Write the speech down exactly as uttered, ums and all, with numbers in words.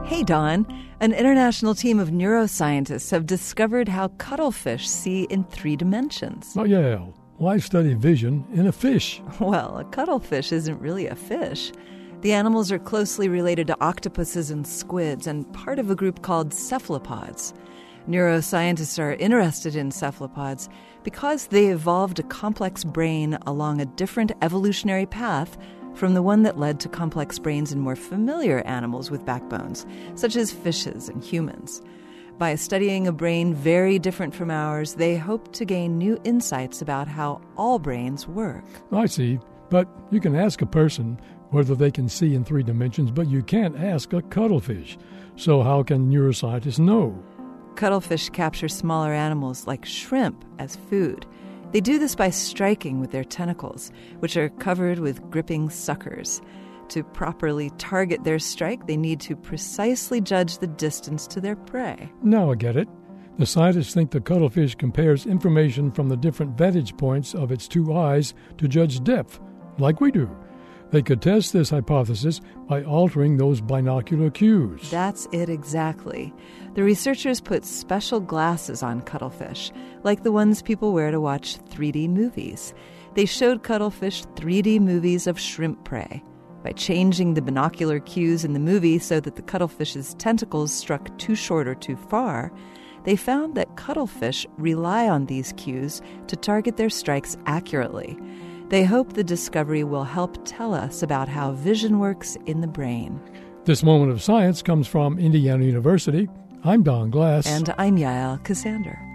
Hey, Don. An international team of neuroscientists have discovered how cuttlefish see in three dimensions. Oh, yeah. Why study vision in a fish? Well, a cuttlefish isn't really a fish. The animals are closely related to octopuses and squids and part of a group called cephalopods. Neuroscientists are interested in cephalopods because they evolved a complex brain along a different evolutionary path from the one that led to complex brains in more familiar animals with backbones, such as fishes and humans. By studying a brain very different from ours, they hope to gain new insights about how all brains work. I see. But you can ask a person whether they can see in three dimensions, but you can't ask a cuttlefish. So how can neuroscientists know? Cuttlefish capture smaller animals like shrimp as food. They do this by striking with their tentacles, which are covered with gripping suckers. To properly target their strike, they need to precisely judge the distance to their prey. Now I get it. The scientists think the cuttlefish compares information from the different vantage points of its two eyes to judge depth, like we do. They could test this hypothesis by altering those binocular cues. That's it exactly. The researchers put special glasses on cuttlefish, like the ones people wear to watch three D movies. They showed cuttlefish three D movies of shrimp prey. By changing the binocular cues in the movie so that the cuttlefish's tentacles struck too short or too far, they found that cuttlefish rely on these cues to target their strikes accurately. They hope the discovery will help tell us about how vision works in the brain. This moment of science comes from Indiana University. I'm Don Glass. And I'm Yael Ksander.